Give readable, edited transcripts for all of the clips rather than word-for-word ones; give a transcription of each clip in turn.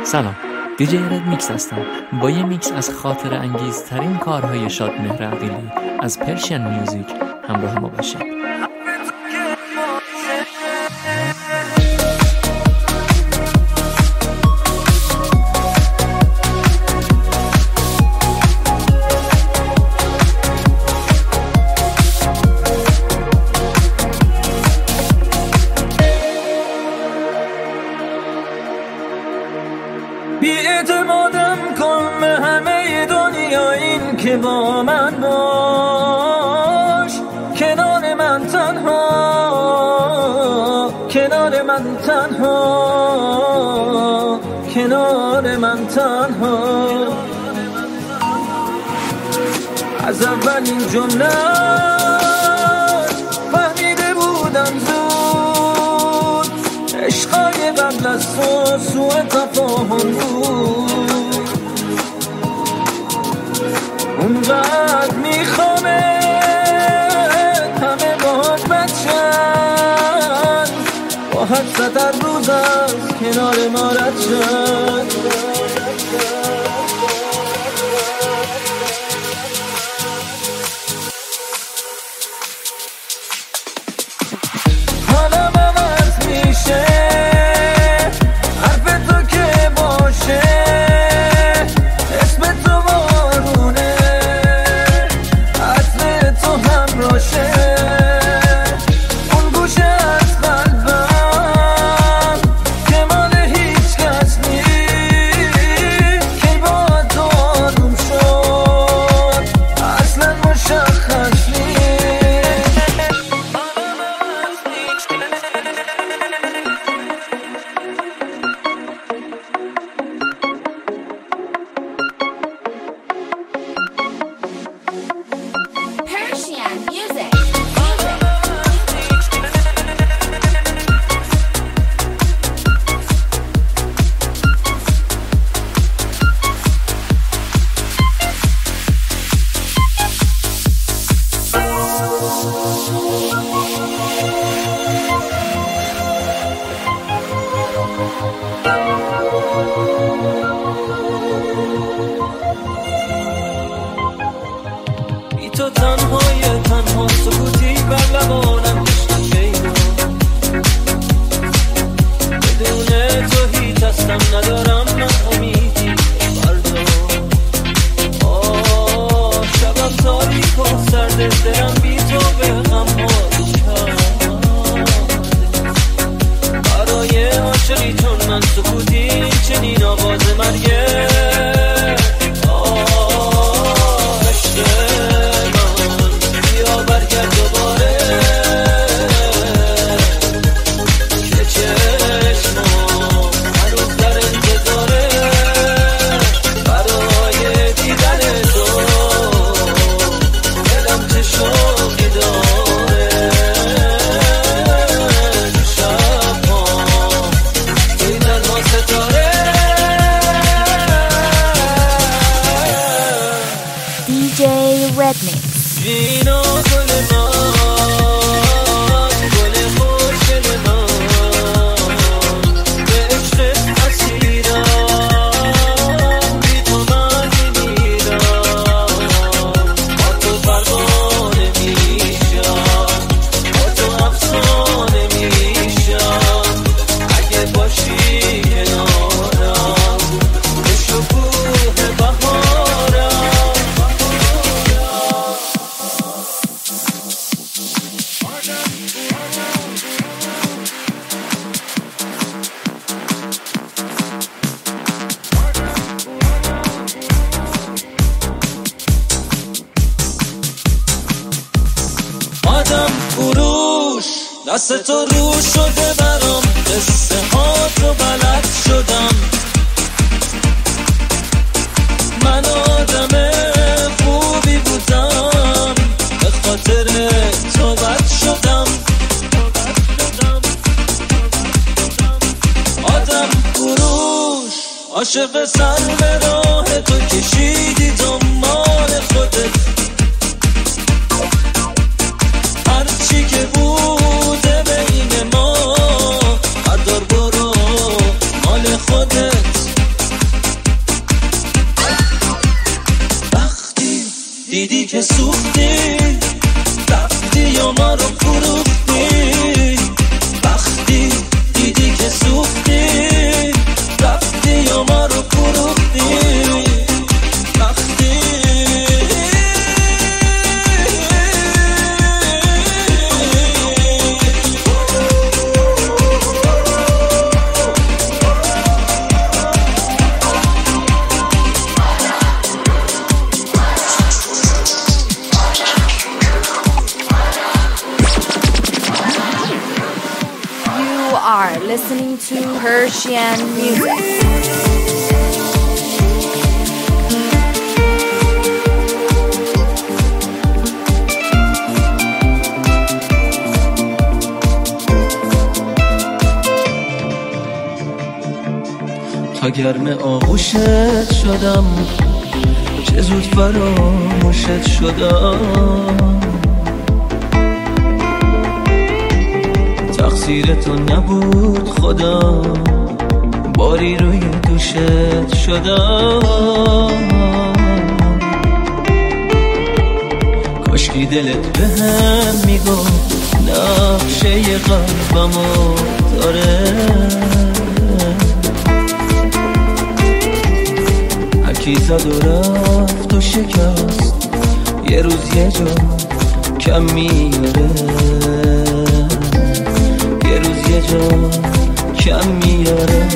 سلام، دیجی رد میکس هستم با یه میکس از خاطر انگیزترین کارهای شادمهر عقیلی از پرشین میوزیک. همراه ما باشید. بی‌اعتمادم کن به همه دنیا، این که با من باش، کنار من تنها، کنار من تنها، کنار من تنها. از اولین جمله فهمیده بودم زود، عشقای قبل از تو سوء تفاهم بود. اونقدر میخوامت همه باهات بچن، با هر سطر روز از کنار ما رد شد. بی تو تنهای تنها سکوتی بر لبانم شیدا، بدون تو هیچ هستم ندارم من امیدی فردا. شبم تاریک و سرد دلم بی تو به غم برای عاشقی چون من سکوتی چنین آواز مرگه. دست تو رو شده برام، قصه ها تو بلد شدم. من آدم خوبی بودم، به خاطر تو بد شدم. آدم فروش عاشق سر به راه تو کشیدی دنبال خودت، هرچی که بوده بین ما بردار برو مال خودت. دیدی که سوختی رفتی یا ما رو فروختی وقتی دیدی که سوختی رفتی یا ما رو فروختی وقتی are listening to Persian music. تا گرم آغوشت شدم چه زود فراموشت شدم تقصیر تو نبود خدا باری روی دوشت شدم کاشکی دلت به هم میگفت نقشه قلبمو داره هرکی زد و رفت و شکست یه روز یه جا کم میاره یه روز یه جا کم میاره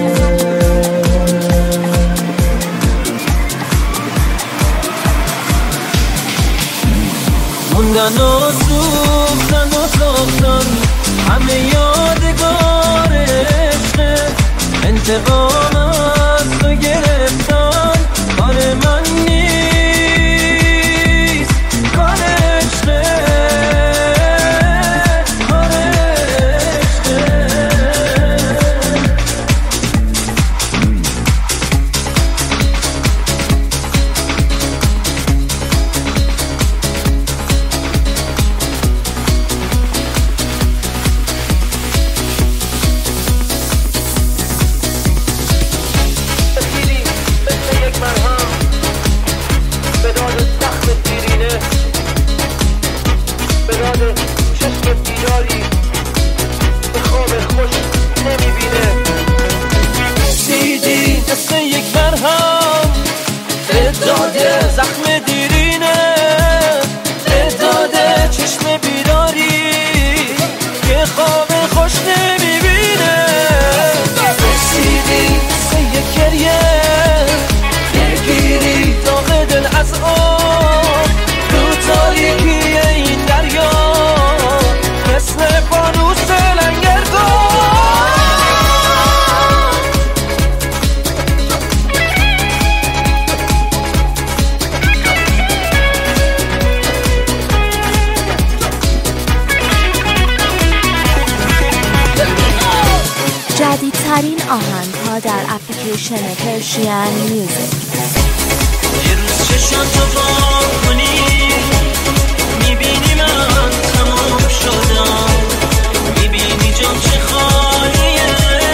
موندن و سوختن و ساختن همه یادگار عشقه انتقام از تو گرفتن کار من نیست کار عشقه کار عشقه زخم دیرینه داده چشم بیداری که خواب خوش نمیبینه رسیدی سه یک گریه بگیری داغ دل از آب رو تاریکی این دریا مثل فانوس لنگردار جدیدترین آهنگ‌ها در اپلیکیشن پرشین میوزیک. یه روز چشم تو باز کنی میبینی من تمام شدم میبینی جام چه خالیه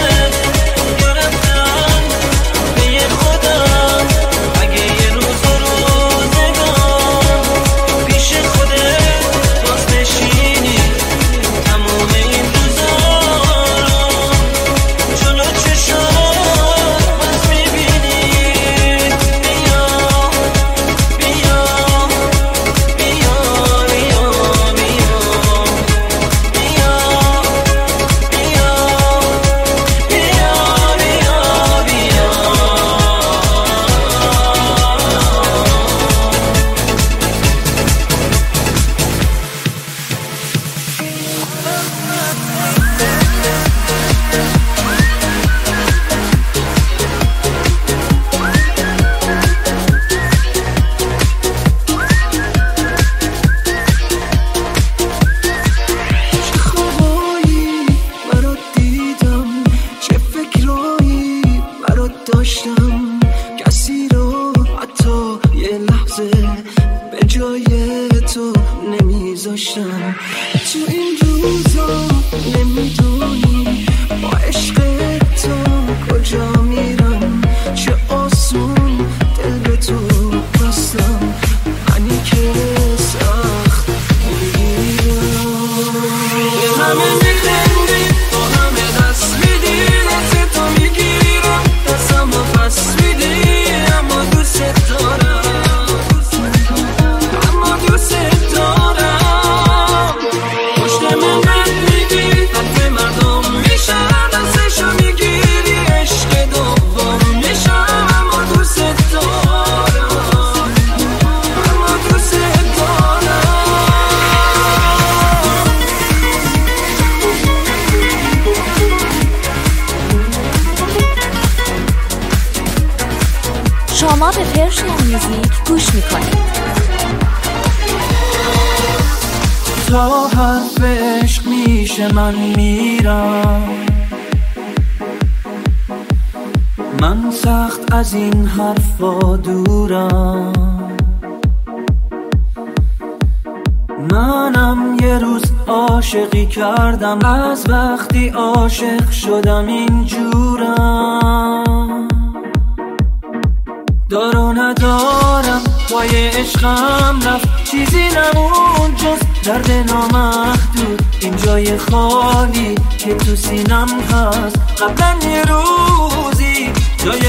گرفتم به یه خودم اگه یه روز روزگار پیش خودت باز بشینی تمام این روزا تو این روزا نمیدونی با عشق تو کجا میرم چه آسون دل به تو بستم منی که میوزیک گوش میکنید. تا حرف عشق میشه من میرم، من سخت از این حرفا دورم. منم یه روز عاشقی کردم، از وقتی عاشق شدم اینجورم. دار و ندارم پای عشقم رفت، چیزی نمون جز درد نامحدود. این جای خالی که تو سینم هست، قبلا یه روزی جای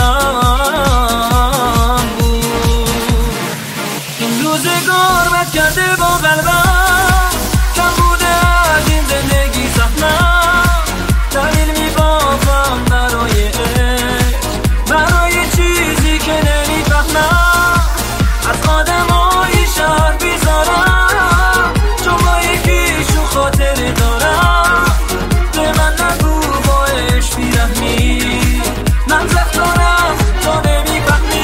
قلبم بود. این روزگار بد کرده با قلبم، کم بوده از این زندگی زحمت. دلیل میبافم برای عشق، برای چیزی که نمیفهمم. از آدمای شهر بیزارم، چون با یکیشون خاطره دارم. به من نگو با عشق بیرحمی، من زخم دارم تو نمیفهمی.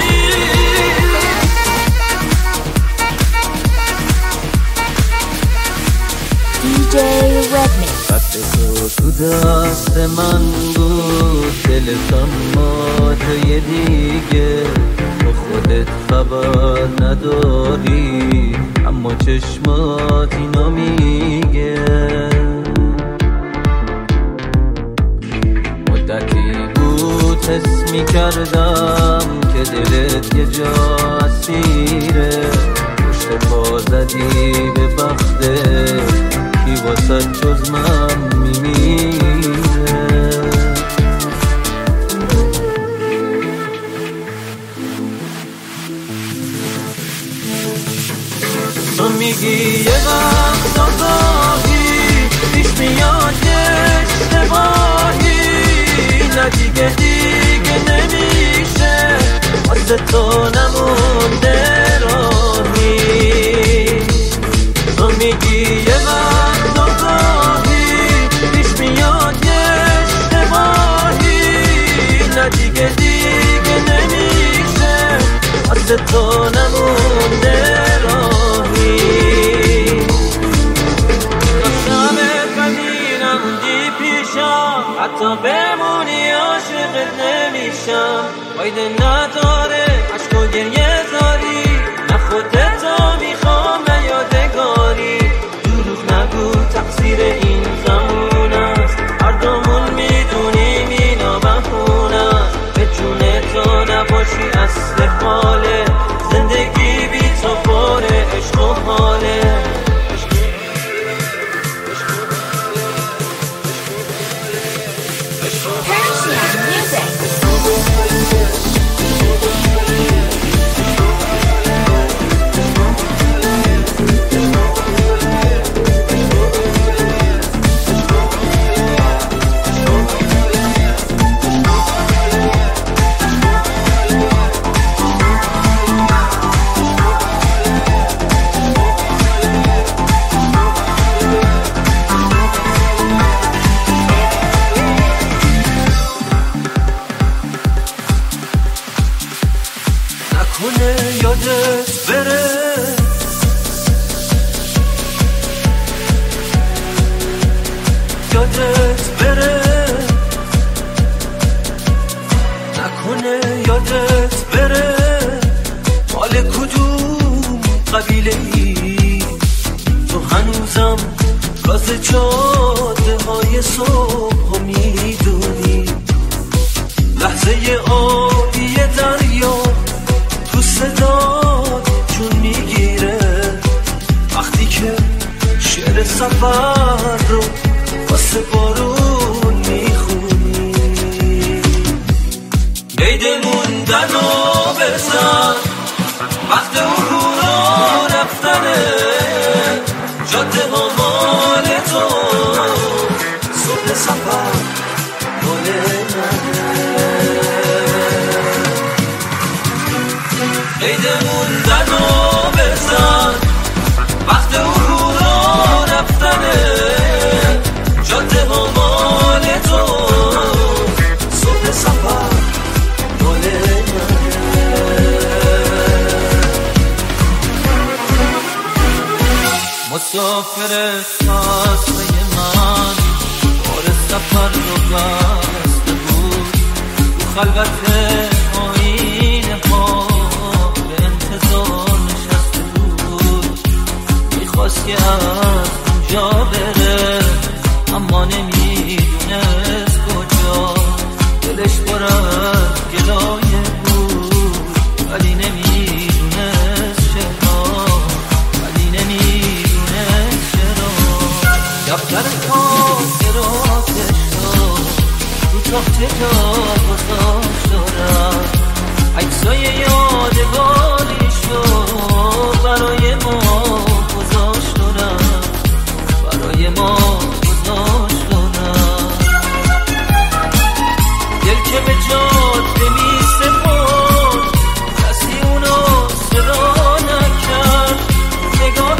DJ Redmix. خط تو دست من بود، دلتم ما جای دیگه. تو خودت خبر نداری، اما چشمات اینو میگه. مدتی بود حس میکردم که دلت یه جا اسیره. پشت پا زدی به بخته، کی واسه جز من میمیره. تو میگی یه وقت آگاهی پیش میاد یه اشتباهی، نه دیگه نمیشه واسه تو نمونده راهی. تو میگی یه وقت آگاهی پیش میاد یه اشتباهی، نه دیگه نمیشه واسه تو نمونده راهی. داشتم قدیرم دی پیشم، حتی بمونی عاشقت نمیشم. فایده نداره عشق و گریه زاری، نه خودتو میخوام نه یادگاری. دروغ نگو تقصیر این زمان است، هر دومون میدونیم اینا بهونه است. به جون تو نباشی اصل حاله، زندگی بی تو پاره عشق و حاله. مسافر خاصه من بار سفر رو بسته بود تو خلوت آینه ها به انتظار نشسته بود میخواست که از اونجا بره اما نمیدونست کجا دلش پر از گلایه بود ولی نمیدونست چرا دفتر خاطراتش رو تخته جا گذاشت دارم عکسای یادگاریشو برای ما گذاشت دارم برای ما گذاشت دارم دل که به جاده میسپرد کسی اونو صدا نکرد نگاه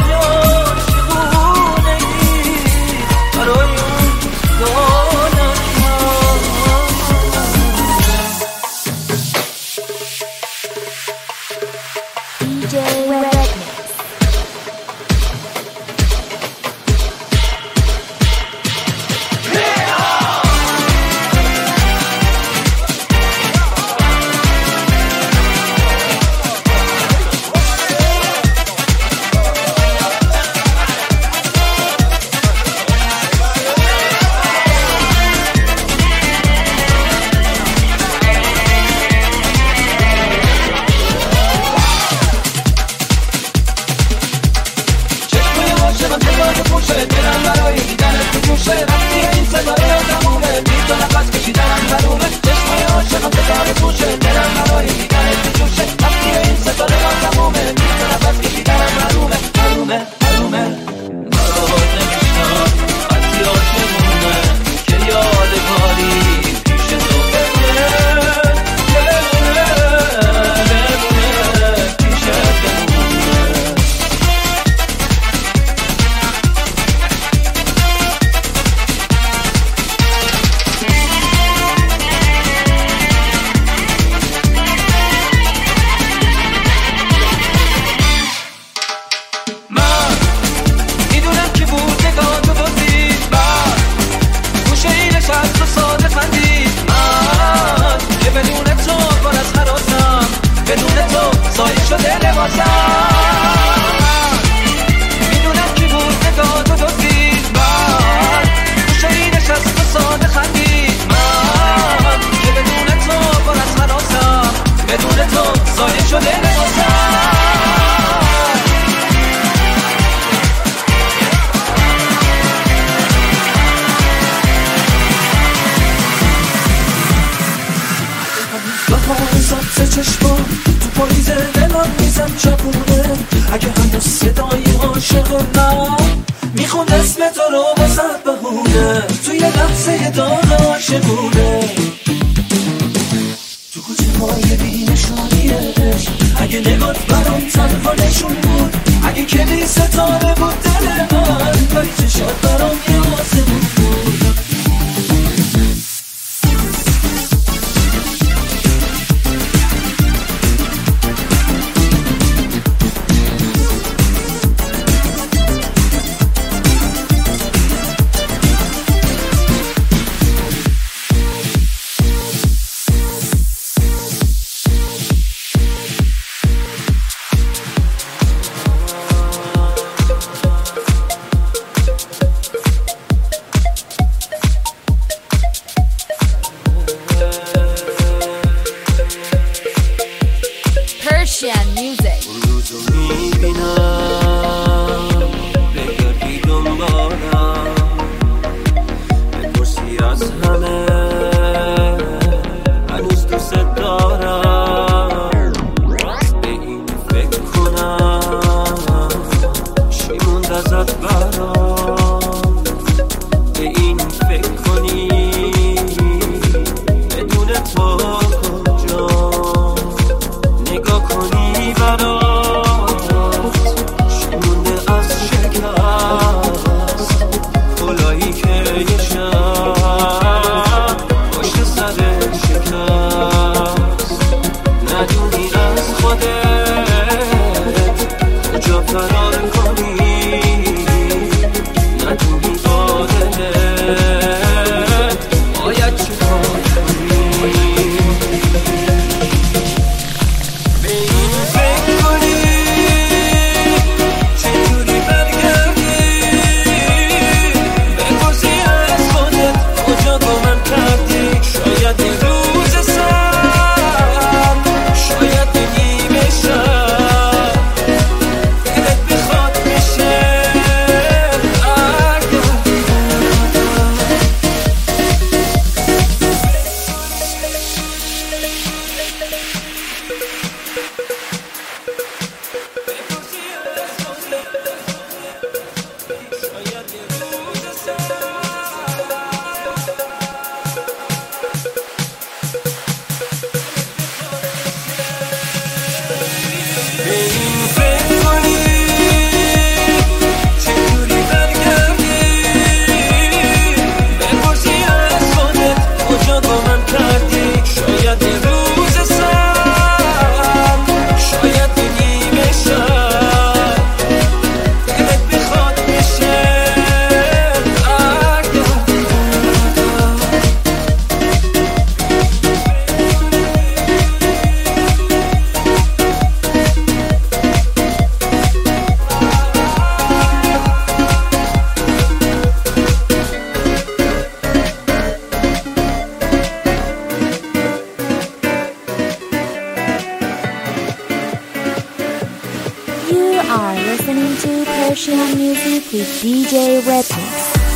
You are listening to Persian Music with DJ Redmix.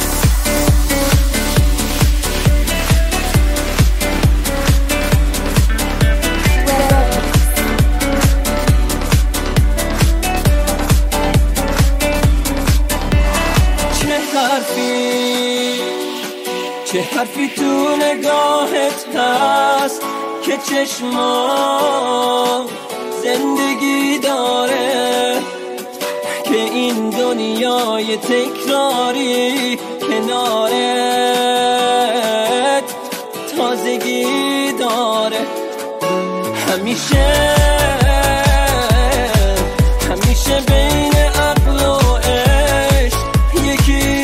چه حرفی تو نگاهت هست که چشما زندگی داره، که این دنیای تکراری کنارت تازگی داره. همیشه بین عقل و عشق یکی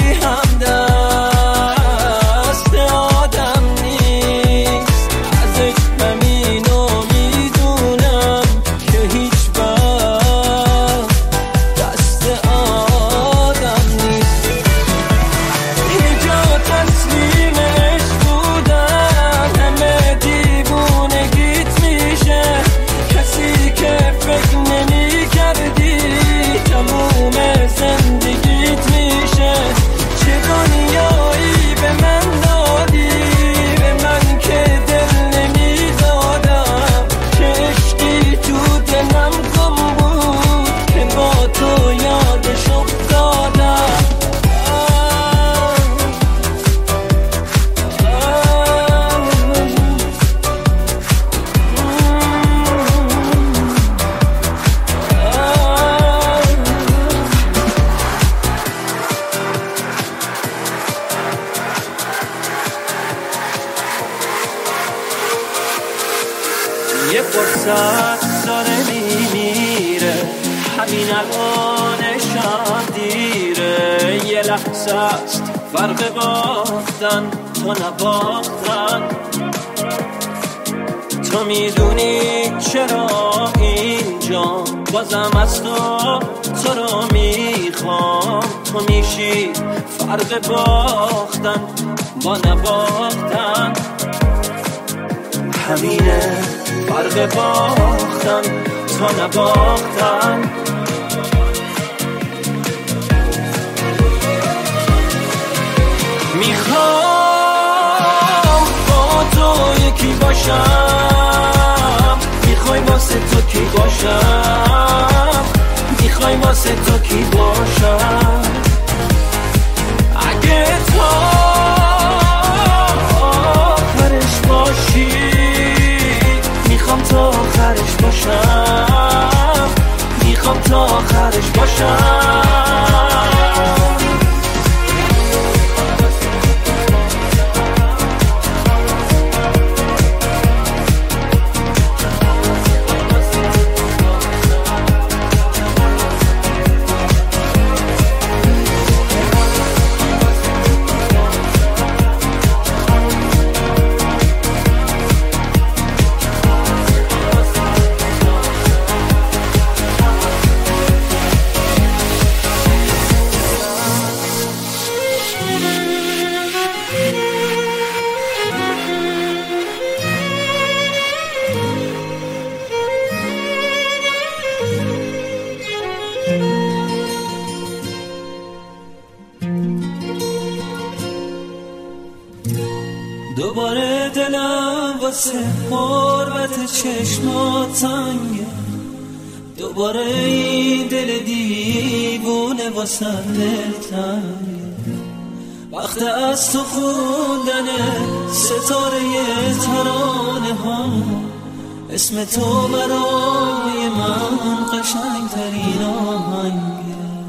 همدست آدم نیست. ازش همینو میدونم که هیچ وقت دست آدم نیست. یه جا تسلیم عشق بودن همه دیوونگیت میشه، کسی که فکر نمی کردی تموم زندگیت میشه. چه دنیایی به من دادی، به من که دل نمیدادم، چه عشقی تو دلم گم بود که با تو یادش افتادم. یه فرصت داره میمیره، همین الانشم دیره. یه لحظه است فرق باختن تو نباختن. تو میدونی چرا اینجا بازم از تو رو میخوام. تو میشی فرق باختن با نباختن. همینه فرق باختن تا نباختن. میخوام با تو یکی باشم، میخوای واسه تو کی باشم، میخوای واسه تو کی باشم. اگه تو آخرش باشی میخوام تا آخرش باشم، میخوام تا آخرش باشم. دوباره دلم واسه حرمت چشمات تنگه، دوباره این دل دیوونه واسه دل تنگه. وقت از تو خوندن ستاره ترانه ها، اسم تو برای من قشنگ ترین آهنگه.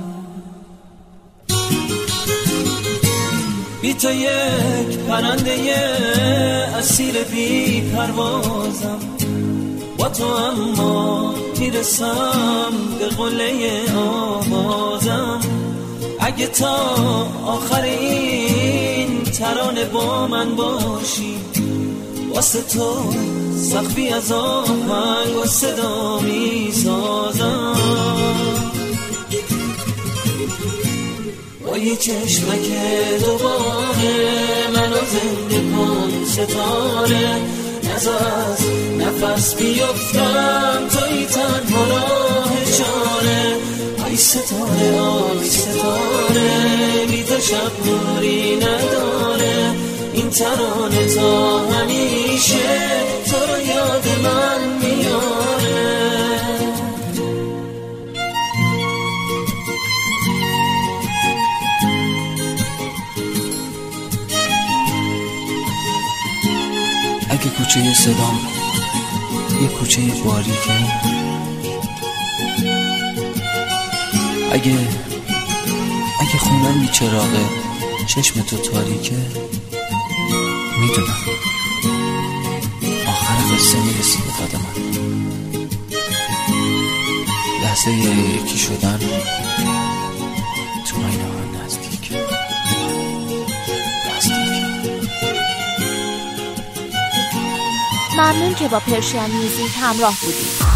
بی تو یک پرنده اسیر بی پروازم، با تو اما میرسم به قله آوازم. اگه تا آخر این ترانه با من باشی، واسه تو سقفی از آهنگ و صدا میسازم. با یه چشمک دوباره منو زنده کن ستاره، نذار از نفس بیفتم توی تنها راه چاره. ستاره آبی ستاره بی تو شب نوری نداره این ترانه تا همیشه تو رو یاد من میاره اگه کوچه صدام یه کوچه باریکه اگه خونم بی چراغه چشم تو تاریکه میدونم آخر قصه میرسی به داد من لحظه یکی شدن تو آینه ها نزدیک ممنون که با پرشین میوزیک همراه بودید.